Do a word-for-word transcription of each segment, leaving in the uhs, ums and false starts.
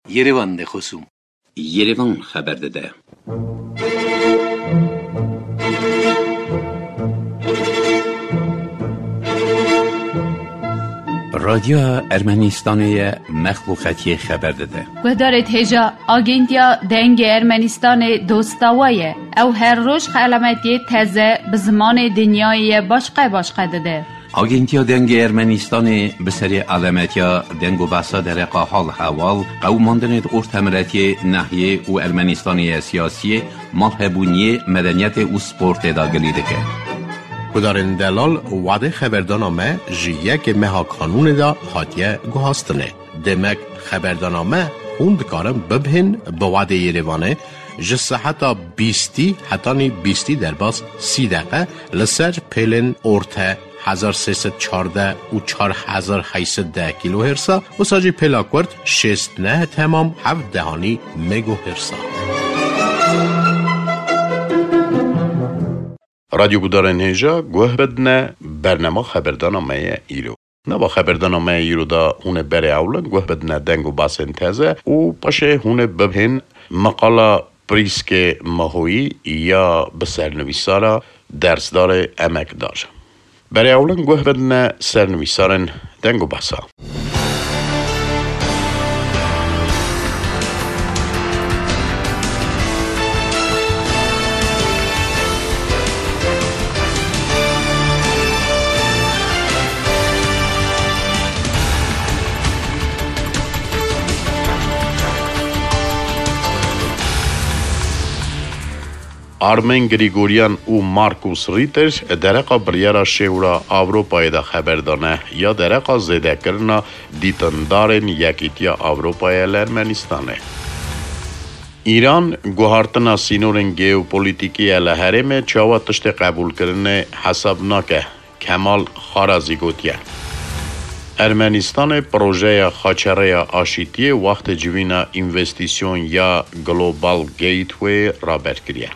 Yerevan de خصوم Yerevan خبر داده. رادیو ارمنستان مخلوقاتی خبر داده. گذارت هجا آگنتیا دنگ ارمنستان دوستاویه او هر روز علامتی تازه به زمان دنیای باشقه باشقه داده. آگنتیا دنگ ارمنستان به سری علامتیا دنگ و بحثا در حال حوال قوماندن ارتمرتی ناحیه و ارمنستانی سیاسی مالهبونی مدنیت و سپورت داگلی دکه. کدارن دلال وعده خبردانامه جیه که مها قانون دا حاتیه گوهاستنه. دمک خبردانامه خوند کارم ببهن به وعده یریوانه جسه حتی بیستی حتی نی بیستی در باز سی دقیقه لسر پیلن ارته هزار سیصد چارده و چار هزار هیصد ده کیلو هرسا و ساجی پیلاکورد شست نه تمام هفت دهانی مگو هرسا. رادیو گودارن هیجا گوه بدنه برنامه خبردانامه ایرو. نبا خبردانامه ایرو دا هونه بره اولن گوه بدنه دنگ و باسن تازه و پشه هونه ببهن مقاله پریسک ماهوی یا بسرنویسارا درسدار امک دار. برای اولن گوه بدنه سرنویسارن دنگ و باسا. آرمن گریگوریان و مارکوس ریتر درقا بریارا شیورا آوروپای دا خبردانه یا درقا زده کرنا دیتندارن یکیتیا آوروپای لرمنستانه. ایران گوهارتنا سینورن گیوپولیتیکی الهرم چاوا تشت قبول کرنه حساب ناکه کمال خارازی گوتیه. ارمنستان پروژه خاچره آشیتی وقت جوینا اینوستیسیون یا گلوبال گیتوی را برکریه.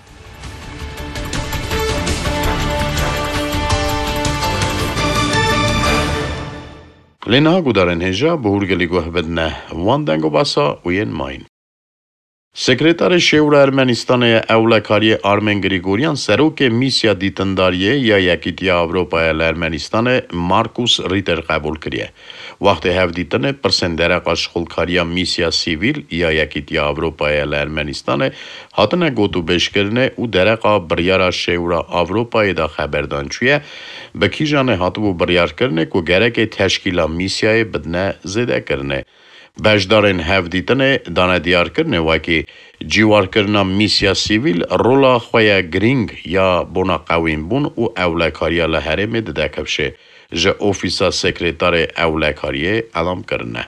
لینها گودارن هجا بهورگلی گوه بدنه وان دنگو باسا وین ماین. سکرتار شورای ارمنستان اولکاری آرمن گریگوریان سروک میسیا دیتنداریه یا یکیتیا اروپای ارمنستان مارکوس ریتر قبول کریه. وقتی هفدیتن پرسندره قاشخولکاریا میسیا سیویل یا یکیتیا اروپای ارمنستان هاتنه گوتو بش کرنه و درقا بریارا شورای اروپای دا خبردان چویه به کیجانه هاتو بریار کرنه که گرک تشکیل میسیای بدنه زده کرنه. بجدارن هفدیتن دانه دیار کرنه واکی جیوار کرنا میسیا سیویل رولا خویا گرینگ یا بونا قویم بون و اولکاریا لحرم دده کفشه جه اوفیسا سکرتار اولکاریه علام کرنه.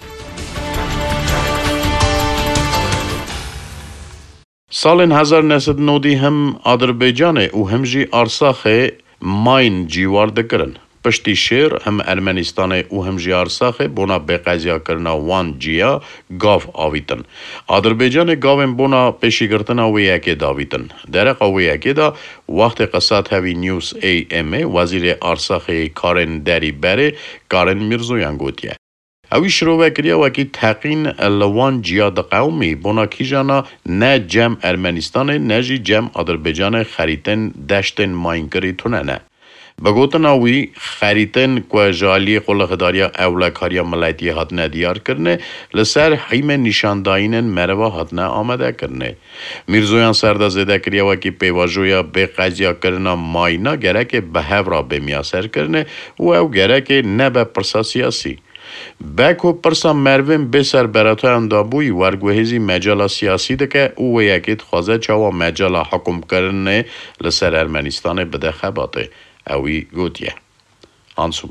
سال هزار و نهصد و نود هم آذربایجان و هم جی آرساخ ماین جیوار دکرن. پشتی شیر هم ارمنستان و هم جی آرساخ بونا بقضیا کرنا وان جیا گاف آویتن. آذربایجان گاوین بونا پیشی گرتنا وی اکی داویتن. درق وی اکی دا وقت قصات هوی نیوز ای ام وزیر آرساخ کارن دری بره کارن میرزویان گوتیه. اوی شروع کریا وکی تقین لوان جیا دا قومی بونا کیجانا نه جم ارمنستان نه جی جم آذربایجان خریتن دشتن ماینکری تونه نه. بگوتن اوی خریتن که جالی قلقداریا اولکاریا ملیتی هاتنه دیار کرنه لسر حیم نشانداینن مروا هاتنه آمده کرنه. میرزویان سرده زده کریا وکی پیواجویا به قضیا کرنا ماینا گره که به هفرا بمیاسر کرنه و او گره که نه به پرسا سیاسی. بکو پرسا مروین بسر براتو اندابوی ورگوهیزی مجالا سیاسی ده که او یکیت خوازه چاوا مجالا حکم کرنه لسر ارمنستان بده خباته. اوی گوتیه. آنسوم.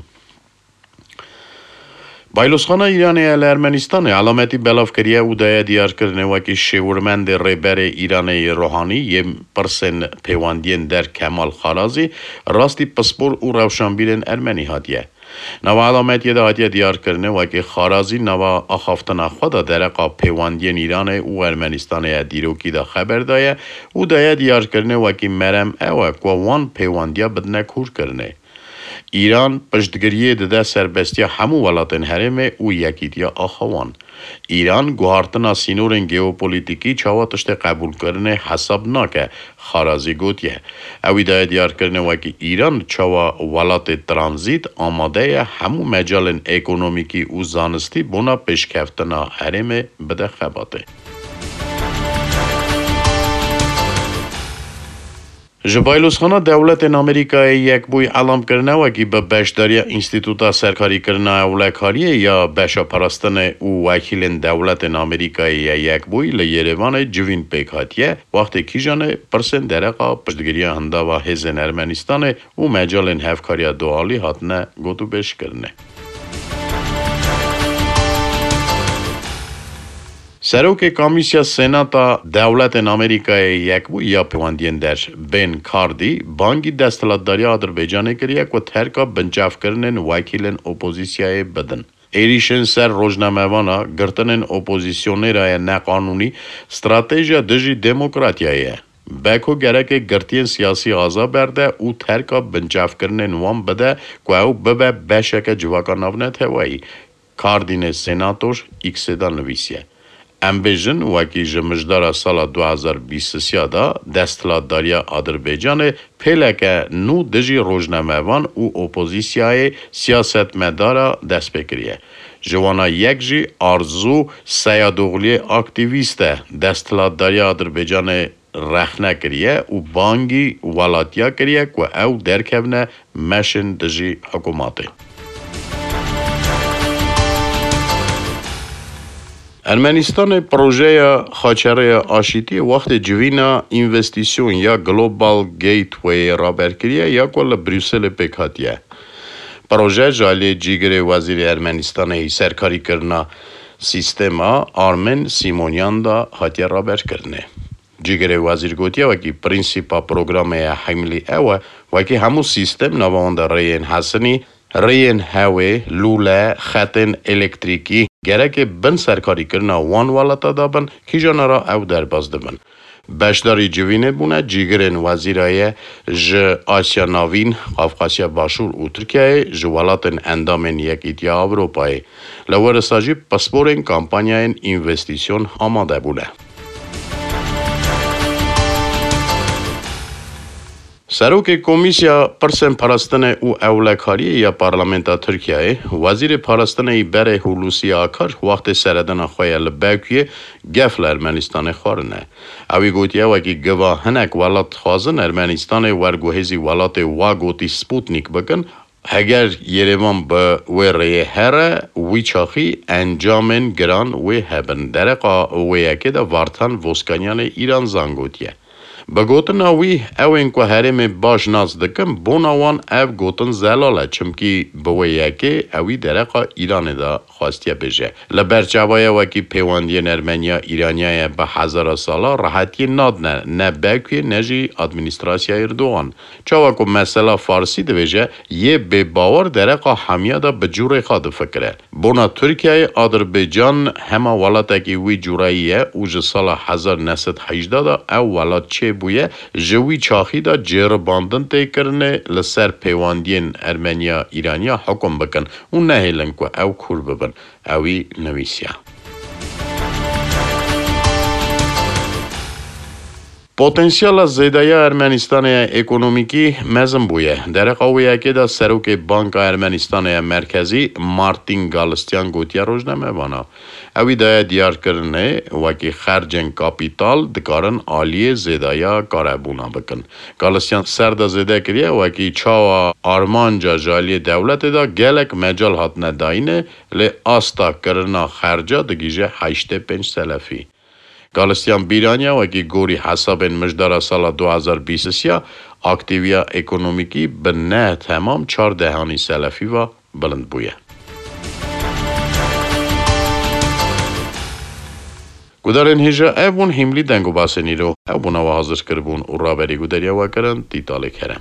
بایلوسخانه ایرانی ال ارمنستان علامتی بلاف کریه و دایه دیار کرنه وکی شورمند ریبر ایرانی روحانی یه پرسن پیواندین در کمال خارازی راستی پسپور و روشنبیرن ارمنی هاتیه. نوا علامتی ده هاتیه دیار کرنه وکی خارازی نوا آخافتن خدا درقا پیواندین ایران و ارمنستان دیروکی ده خبر دایه و دایه دیار کرنه وکی مرم اوه که وان پیواندیا بدنه کور کرنه. ایران پشتگیری داده سربستی همو ولاتن هرم و یکیدیا آخوان. ایران گوهارتنا سینورن گیوپولیتیکی چاوا تشت قبول کرنه حساب ناکه خارازی گوتیه. اوی دای دیار کرنه وکی ایران چاوا ولات ترانزیت آماده همو مجال اکونومیکی و زانستی بونا پیشکفتنا هرم بده خباته. جبایلوسخانه دولت امریکای یک بوی علم کرنه و که به بشداری انستیتوتا سرکاری کرنه اولکاریه یا بشا پرستن او وکیل دولت امریکای یک بوی لیروان جوین پیکاتیه وقتی کی جانه پرسن درقا پشتگیری هنده و هزن ارمنستان او مجال هفکاری دوالی هاتنه گوتو بش کرنه. سروک کمیسیا سناتا دولت امریکای یک بو یا پیوندین درش بین کاردی بانگی دستلاتداری آذربایجان کریه که ترکا بنجاف کرنن وکیلن اپوزیسیای بدن. ایریشن سر روزنامه وانا گرتنن اپوزیسیونرای نقانونی استراتژیا دژی دموکراتیایه. بکو گرک گرتین سیاسی آزا برده او ترکا بنجاف کرنن وام بده که او ببه بشک جواکا نافنت هوایی. کاردین سناتور ایکسیدا نویسیه. امبیژن وکی جمجدار سال دو هزار و بیست و سه دا دستلاتداری آذربایجان پلک نو دژی روزنامه‌وان او اپوزیسیای سیاستمدارا دست بکریه. جوانا یک جی آرزو سیادوغلی اکتیویست دستلاتداری آذربایجان رخنه کریه و بانگی ولاتیا کریه که او درکبنه مشن دژی حکوماته. ارمنستان پروژه خاچره آشیتی وقت جوینا اینوستیسیون یا گلوبال گیتوی را برکریه یا کل بریوسل پیکاتیه. پروژه جالی جیگر وزیر ارمنستان ای سرکاری کرنا سیستما آرمن سیمونیان دا هاتیه را برکرنه. جیگر وزیر گوتیه وکی پرینسیپا پروگرام حملی اوه وکی همو سیستم نواند ریین حسنی ریین هوه لوله خطن الکتریکی گرک بن سرکاری کرنا وان والاتا دابن کی جانارا او در باز دبن. بشداری جوینه بونه جیگرین وزیرای ج آسیا ناوین قفقاسیا باشور و ترکیه جوالاتن اندامن یک ایتیا اوروپای لور ساجی پسپورین کامپانیاین اینوستیسیون آماده بوله. سروک کمیسیا پرسن پرستن او اولکاری یا پارلمنتا ترکیه وزیر پرستن ای بره هولوسی آکار وقت سردن خواه لباکیه گفل ارمنستان خورنه. اوی گوتیه وکی گواهنک ولات خوازن ارمنستان ورگوهزی ولات واگوتی سپوتنیک بکن اگر یریوان به ویره هره وی چاخی انجامن گران وی هبن درقا وی اکه دا وارتان وسکانیان ایران زنگوتیه. بگوتن اوی اوین که هرم باش ناز دکم بوناوان او گوتن زلاله چمکی بویه که اوی درقا ایران دا خواستیه بشه. لبرچوایه وکی پیواندی ارمنیا ایرانیای به هزار سالا راحتی نادنه نه بکوی نجی ادمینستراسیا اردوغان. چاوا که مثلا فارسی دویجه یه به باور درقا همیه دا بجور خواد فکره. بونا ترکیه آذربایجان همه ولات اکی وی جوراییه اوج سال هزار و نهصد و هجده دا او ولات چه بویه جوی چاخی دا جیر باندن تی کرنه لسر پیواندین ارمنیا ایرانیا حکم بکن و نهیلن که او کور ببن اوی نویسیا. پوتنسیال زیدای ارمنستان اکونومیکی مزم بویه. در قویه که دا سروک بانک ارمنستان مرکزی مارتین گالستیان گوتیا روزنامه وانا. اوی دای دیار کرنه وکی خرجن کاپیتال دکارن آلی زیدایا کاربونا بکن. گالستیان سرد زیده کریه وکی چاوا آرمانجا جالی دولت دا گلک مجال هات نداینه لی آستا کرنا خرجا دگیجه هشت پنج سلفی. گالستیان بیرانیا وکی گوری حساب مجدار سال دو هزار و بیست و سه اکتیویا اکونومیکی به نه تمام چار دهانی سلفی و بلند بویه. گودارن هجا ایبون هملی دنگو باسنی رو ایبون و حاضر کربون و را بری گوداریا و کرن تیتاله کرم.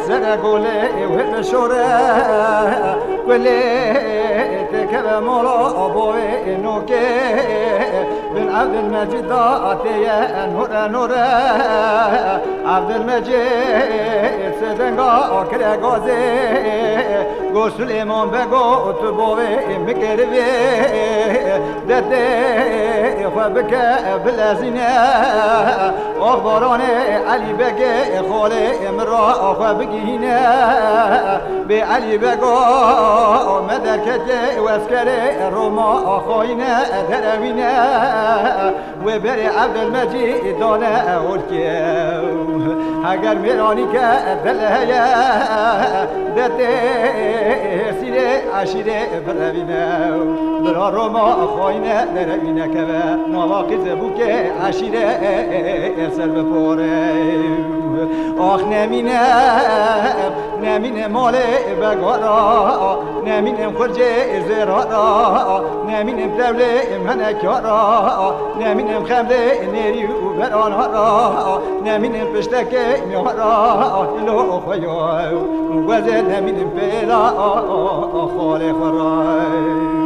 سر گله و شوره گله تکب مولا بوی نوکه بن عبد المجید آتیه نور نور عبد المجید سدنگا کره گازه گو سلیمان بگو تو بوی مکروی دده خو بکه بلازینه اخباران علی بگه خاله امرا خو بگینه به علی بگو مدرکت واسکره روما خاینه دروینه و بر عبد المجید دانه اولکه اگر میرانی که دلهیه دده سیره عشیره بروینه برا روما خاینه دروینه که نواقز بوکه عشیره سر بپاره آخ نمینه نمینه مال بگارا نمینم خرجه زرارا نمینم دوله منکارا نمینم خمده نیری و برانارا نمینم پشتک میارا لو خویا وزه نمینم پیدا خال خرای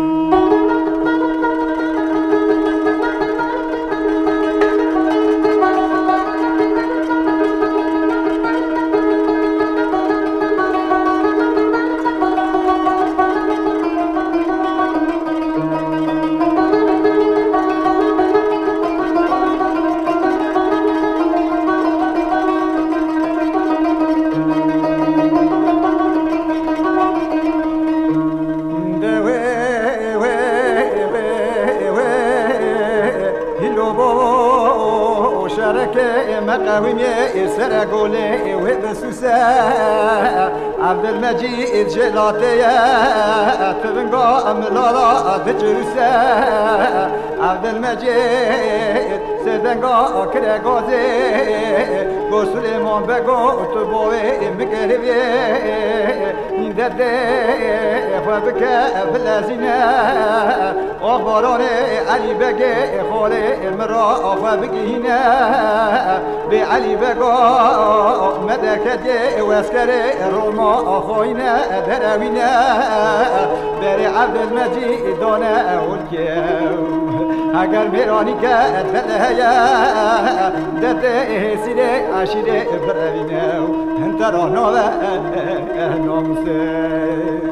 مقاومه سر گله و بسوسه عبد المجید جلاتیه تبنگا ملالا دجروسه عبد المجید سدنگا کره گازه گو سلیمان بگو تو بوی مکروی این دده خو بکه بلازینه اخباران علی بگه خاله مرا خو بگینه به علی بگو مدرکت واسکره روما خاینه دروینه بر عبد المجید دانه اولکه اگر میرانی که دلهیه دده سیره عشیره بروینه انترانه و نامسه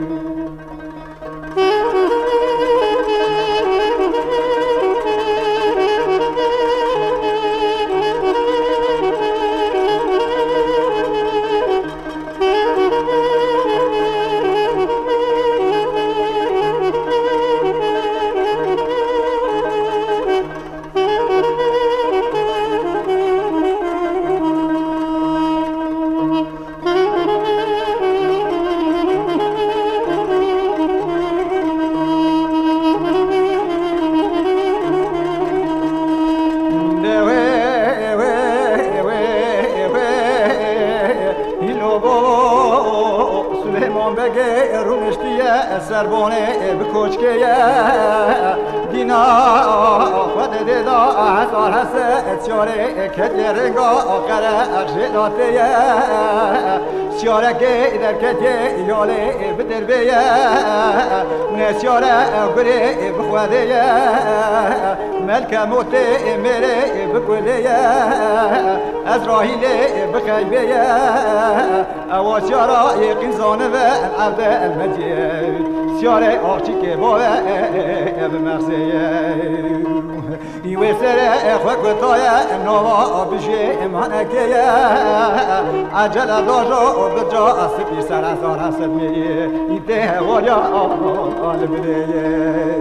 سربونه بکوچکیه دینا خود دیدا هزار هست سیاره کتی رنگا آخره اخشیلاتیه سیاره که در کتی یاله بدر بیه نسیاره گره بخوادیه ملک موتی میره بکولیه از راهیله بخیبیه او سیاره یقین زانه و عبد المجید سیاره آخچی که باوه بمغزیه ایوه سره خوک بطایه نوا بشه امانکیه عجل داجو بجا سپی سر ازار هست میه ایده والیا آل بدهیه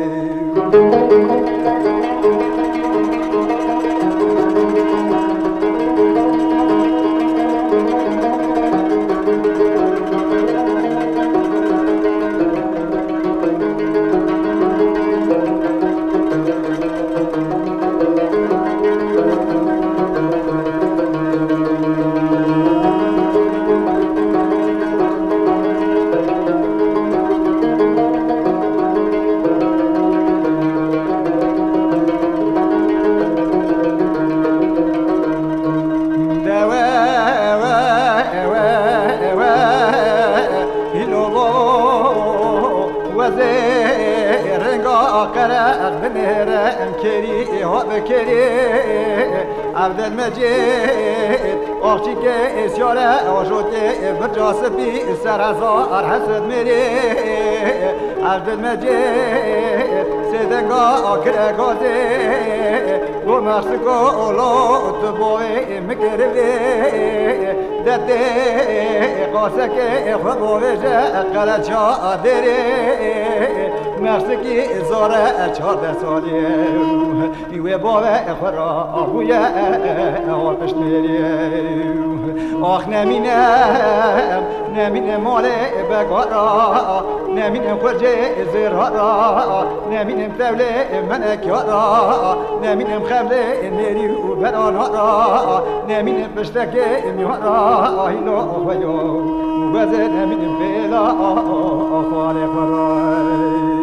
كري هو بكري عبد المجيد أختي كيسيارة وجوتي برجاسبي سرزار حسد مري عبد المجيد سيدنقا كرقوزي ومرسكو لو تبوي مكربي دتي قاسك خبوي جا قلچا دري مرسكي زورا چهار سالي يوي بابا خرا ابويا اول پشتري اخ نمينم نمينم مالي بقرا نمينم خرجي زرارا نمينم تولي منك يارا نمينم خبلي نيري وبرانارا نمينم بشتكي ميارا هيلو خويو وبزن نمينم بلا خالي خرا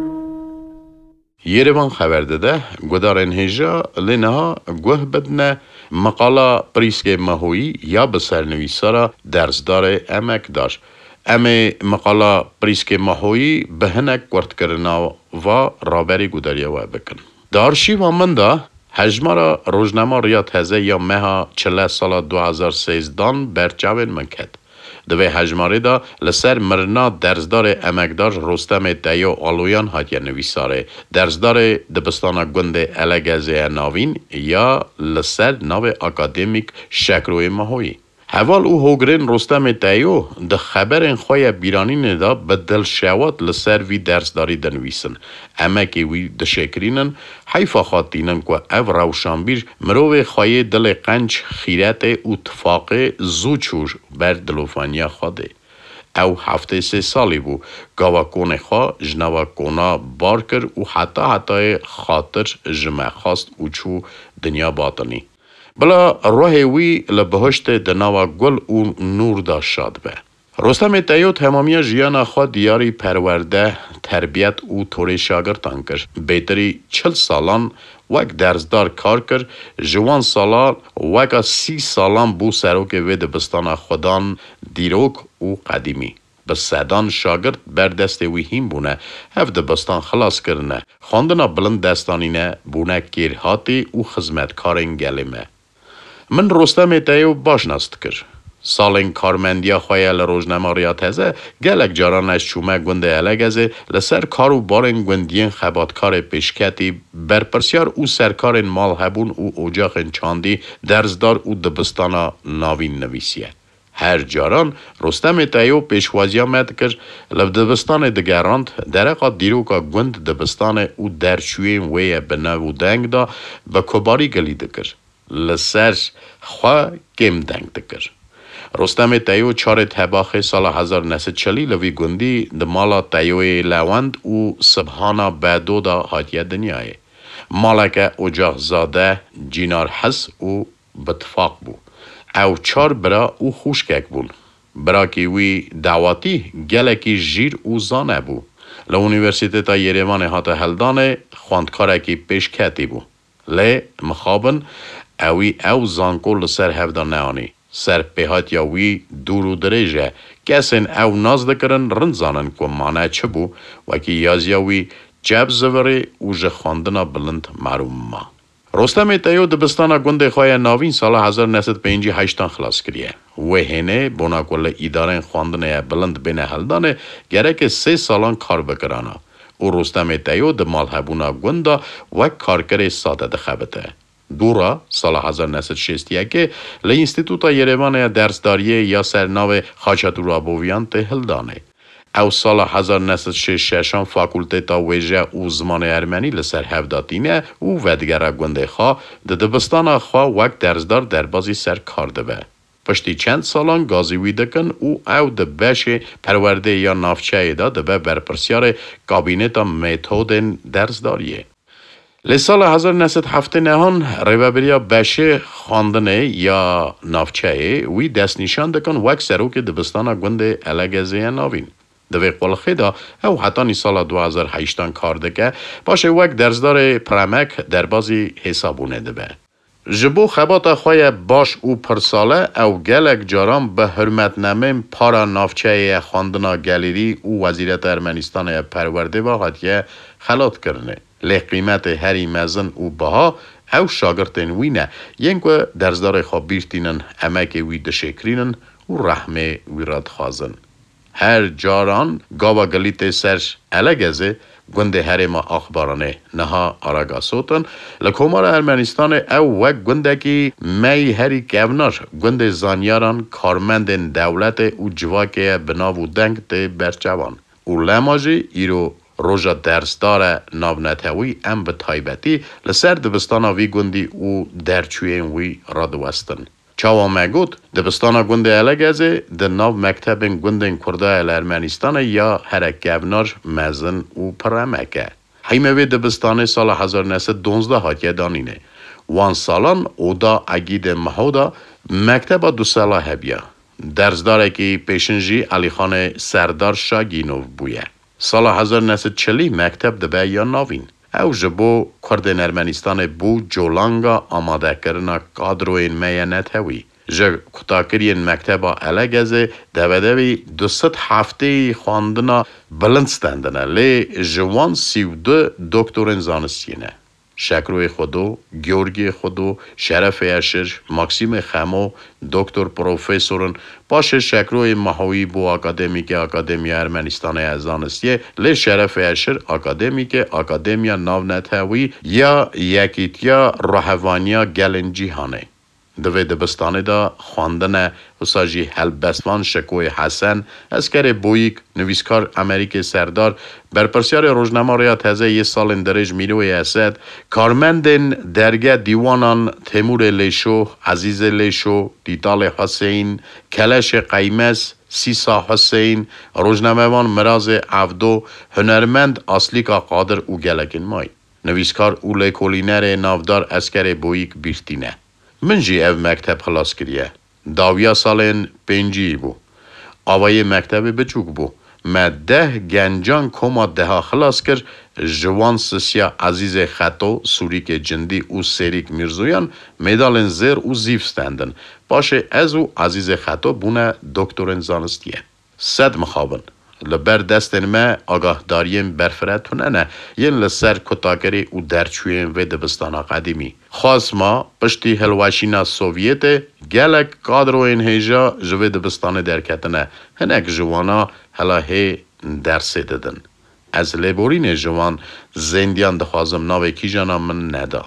Երևան խավերդը գոդարեն հեժա լենահա գոհ բդնա մակալա պրիսկե մահոյի یا բսերնվի սարա դերսդար է əməkdar əmə մակալա պրիսկե մահոյի բհնակ կորտ կրնավ və ռաբերի գուդարիավա բկն դարշի վամնդա հաջմարա ռոժնամա ռիատ հեզե یا մեհա չլե սալա دو هزار و سیزده բերճավեն մնքետ Դվե հաջմարեդա լսեր մրնա դերզդար է əməkdar Rostam Տայո Ալոյան հատյա նվիսար է դերզդար է դպստանա գնդե əlագəzəyə նավին یا լսեր նավ է ակադեմիկ շակրոյի մահոյի Həval u hogrên Rostam Տայո də xəbərən xoya biranին da بدل şəvat lsər vi dərsdari dənvisin əməkə vi dşəkrinən hayfa xatinen ku ev rawşanbir mirove xoye dil qanç xirate u tfaqe zuçur ber dilofaniya xade ew hafte se sali bu gavakone xo jnavakona barkir u hata hatay xatir jme xast uçu dünya batini بلا روحی وی لبهشت دنوا گل و نور دا شاد به. رستم تایو تمامی جیانا خود دیاری پرورده تربیت و توری شاگردان کر. بهتری چل سالان وک درزدار کار کر جوان سالان وک سی سالان بو سروک وید بستان خودان دیروک و قدیمی. بس سدان شاگرد بر دست وی هیم بونه هفته بستان خلاص کرنه. خواندنا بلند دستانینه بونه کیرهاتی و خدمتکارن گلمه. من رستم تایو باش نست کر. سالن کارمندیا خویل روزنامه‌ریات هزه گلک جارانش چومه گنده الگزه لسر کارو بارن گندین خباتکار پیشکتی برپرسیار او سرکارن مال هبون او اوجاقن چاندی درزدار او دبستانا ناوین نویسیه. هر جاران رستم تایو پیشوازیا مد کر لب دبستان دگراند درقا دیروکا گند دبستان او درچوین وی بناو دنگ دا و کباری گلیده کر. لسر خواه کم دنگ دکر. رستم تایو چار تباخ سال هزار و نهصد و چهل لوی گندی دمالا تایوی لوند او سبحانا بعدو دا هاتیه دنیای. مالک اجاق زاده جینار حس او بتفاق بو. او چار برا او خوشکک بون. برا که وی دعواتی گلکی جیر او زانه بو. لونیورسیتتا یریوان هاته هلدانه خواندکارکی پیش کتی بو. لی مخابن اوی او زانکو لسر هفدان نهانی. سر پیهات یا وی دورو دریجه کسین او ناز دکرن رنزانن که مانه چه بو و که یازیاوی جب زوری او جخواندنا بلند معروم ما. رستم تایو دبستانا گنده خواه ناوین سال هزار و نهصد و پنجاه و هشت خلاص کریه. و هنه بنا کل اداره خواندنه بلند بین هلدانه گره سه سالان کار بکرانا. او رستم تایو دمال هبونا گنده و کارکر ساده دخبته. دورا سال هزار و نهصد و شصت و یک ل انستیتوتا یریوان درسداریه یا سرناو خاچاتورابویان تهلدانه. او سال هزار و نهصد و شصت و شش فاکولتتا ویژه او زمان ارمنی لسر هفداتینه او ودگره گنده خواه ده دبستان خواه وک درزدار در بازی سر کارده به. پشتی چند سالان گازی ویدکن او او ده بشه پرورده یا نافچه دا ده به برپرسیار کابینتا میتودن درزداریه. لسال هزار و نهصد و هفت نهان ریوبریا بشه خواندنه یا نافچه وی دست نشان دکن وک سروک دبستان گنده الگزه ناوین. دوی قلخه دا او حتی سال دو هزار و هشت کار دکه باشه وک درزدار پرمک در بازی حسابونه دبه. جبو خبات خواه باش او پرساله او گلک جاران به حرمت نمیم پارا نافچه خواندنا گلیری او وزیرت ارمنستان پرورده و حتیه خلات کرنه. لی قیمت هری مزن و بها او شاگرتن وینه ینگو درزدار خواب بیرتینن امک وی دشکرینن و رحمه وی راد خوازن. هر جاران گاوا گلیت سرش الگزه گنده هر ما اخبارانه نها آراگا سوتن لکومار ارمنستان او وک گنده کی می هری کونار گنده زانیاران کارمندن دولت او جواکه بناو دنگ ته برچوان او لماجی ایرو روژا درسدار ناونتوی ام به تایبتی لسر دبستانا وی گندی او درچوین وی رادوستن. چاوا مگود دبستانا گنده الگزه ده ناو مکتبن گندن کرده الارمنستان یا هرکیونار مزن او پرمکه. حیمه وی دبستان سال هزار و نهصد و دانزده هاتیه دانینه. وان سالان اودا اگید محودا مکتبا دو ساله هبیا. درسداره که پیشنجی علی خان سردار شاگینوف بویه. سال هزار و نهصد و چلی مکتب دبه یا ناوین. او جبو کردن ارمنستان بو جولانگا آماده کرنا کادروین میانت هوی. جه کتاکرین مکتبا الگزه دویدوی دوست هفته خواندنا بلند ستندنه لی جوان سیو دو دکتورین زانستینه. شکروی خودو، گیورگی خودو، شرف اشر، ماکسیم خمو، دکتر پروفیسورن، باشه شکروی محوی بو اکادمیک اکادمی ارمنستان ازانستیه، لی شرف اشر اکادمیک اکادمیا ناونتهوی یا یکیتیا روحوانیا گلن جیهانه. دوی دبستانه دا خواندن وساجی هلبستوان شکوی حسن اسکر بویک نویسکار امریک سردار برپرسیار روزنامه تازه یه سال درج میروی اسد کارمندن درگه دیوانان تیمور لیشو عزیز لیشو دیتال حسین کلش قیمز سیسا حسین روزنامه‌وان مراز عبدو هنرمند اصلیکا قادر او گلکن مای نویسکار اوله کولینر نافدار اسکر بویک بیرتینه من جی او مکتب خلاص کریه. داویا سالین پنجی بو. آوای مکتب بچوک بو. ما ده گنجان کما ده خلاص کر جوان سسیا عزیز خطو سوریک جندی او سریک میرزویان میدالن زیر او زیف ستندن. باشه از او عزیز خطو بونه دکتورن زانستیه. صد مخابن. لبر دستن ما آگاه داریم برفرتونه نه ین لسر کتاکری او درچوین و دبستانا قدیمی خاص ما پشتی هلواشینا سوویت گلک کادروین هیجا جوه دبستان درکتنه هنک جوانا هلا هی درسی ددن از لیبورین جوان زندیان دخوازم ناوی کی جانا من ندا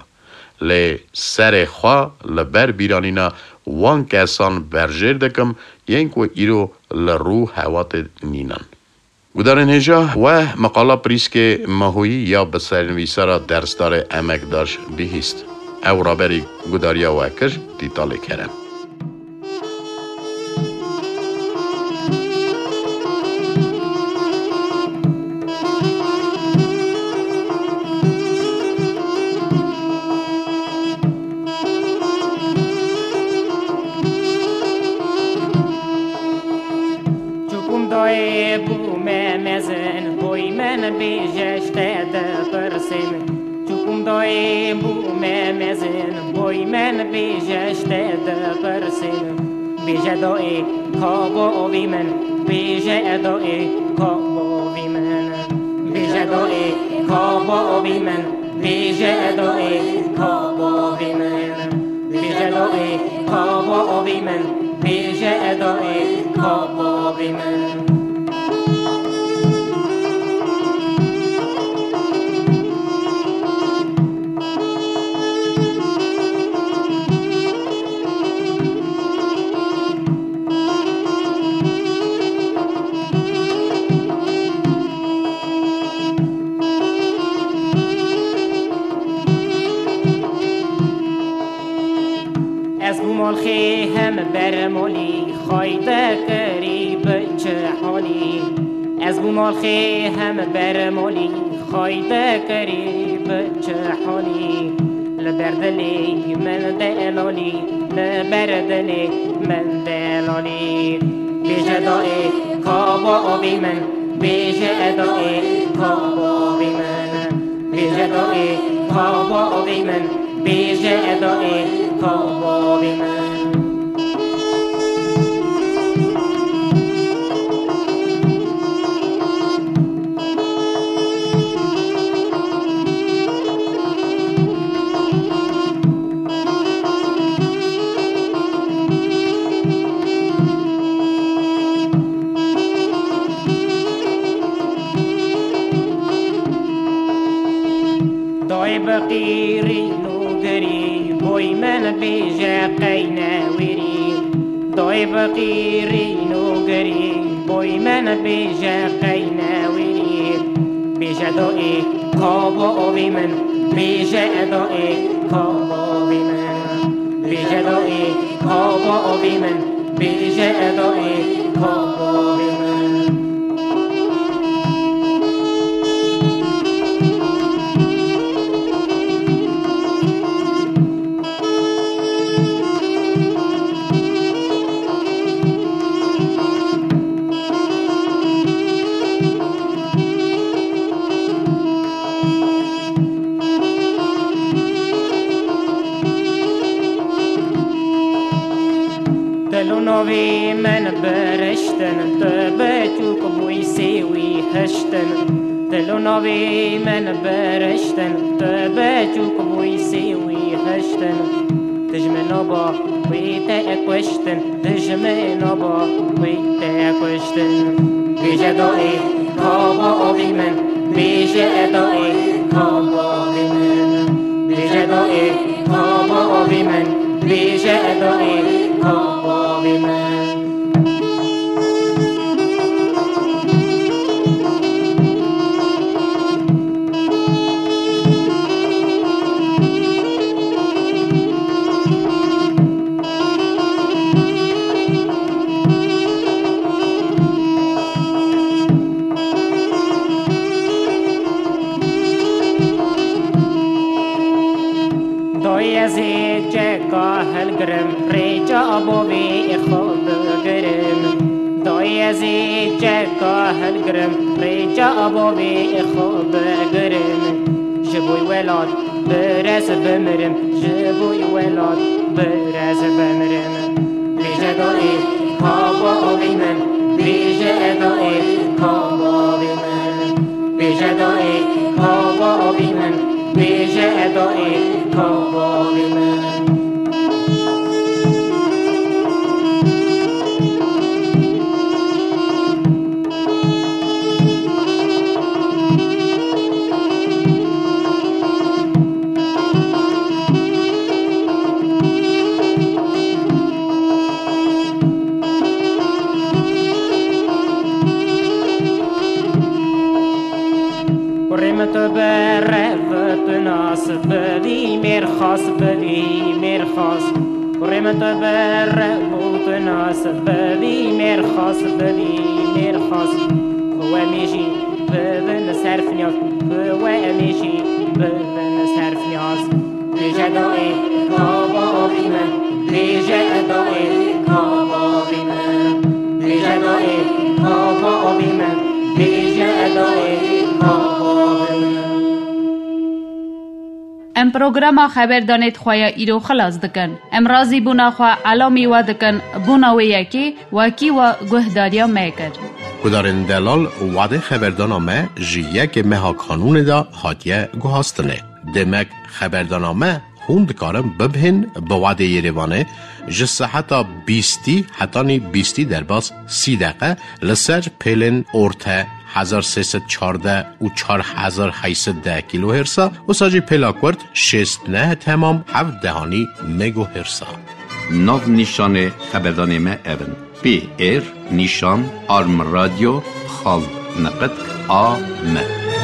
لی سر خواه لبر بیرانینا وان کسان برجر دکم ینکو ایرو لرو حوات نینان گودارن هجا و مقاله پریسک ماهوی یا بسرنویسه را درس داره امک داشت بیهیست او را بری گوداریا وکر دیتاله کرم بیجه دای کابا وی من بیجه دای کابا وی من بیجه دای کابا وی من بیجه دای کابا وی من بیجه دای کابا وی من بیجه دای کابا وی من هم برمولی خایده کری بچه حالی از بومال خی هم برمولی خایده کری بچه حالی لبردلی من دلالی لبردلی من دلالی بیجه دای کابا بی من بیجه دای کابا بی من بیجه دای کابا بی من بیجه دای کابا بی من رینو گری بوی من بیجه قیناویری دای بقی رینو گری بوی من بیجه قیناویری بیجه دای کابا بی من بیجه دای کابا بی من بیجه دای کابا بی من بیجه دای کابا بی من نوی من برشتن تبتو کبوی سیوی هشتن دلو نوی من برشتن تبتو کبوی سیوی هشتن دجمن با وی تاکوشتن دجمن با وی تاکوشتن بیجه دای کابا بی من بیجه دای کابا بی من بیجه دای کابا بی من بیجه دای کابا بی من هلگرم ریجا بوی خود گرم دای زی جکا هلگرم ریجا بوی خود گرم جبوی ولاد برز بمرم جبوی ولاد برز بمرم بیجه دای کابا بی من بیجه دای کابا بی من بیجه دای کابا بی من بیجه دای کابا بی من بدی مرخاص بدی مرخاص ورمت بر موتناس بدی مرخاص بدی مرخاص هو میجی بدن صرف نیاز هو میجی بدن صرف نیاز بیجه دای کابا بی من بیجه دای کابا بی من بیجه دای کابا بی من بیجه دای کابا بی من ام پروگرام خبر دانید خواه ایرو خلاص دکن. ام رازی بونا خواه علامی و دکن بونا و یکی وکی و گهداریا میکر. کدارن دلال وعده خبردانامه جیه که مها کانون دا حادیه گوهاستنه. دمک خبردانامه خوند کارم ببهن به وعده یریوانه جسه حتی بیستی حتی بیستی در باز سی دقیقه لسر پیلن ارته هزار سیصد چارده و چار هزار هیصد ده کیلو هرسا و ساجی پلاکورد شست نه تمام هفت دهانی مگو هرسا. ناو نیشان خبردانه ما اون پی ایر نیشان آرم رادیو خال نقد آ م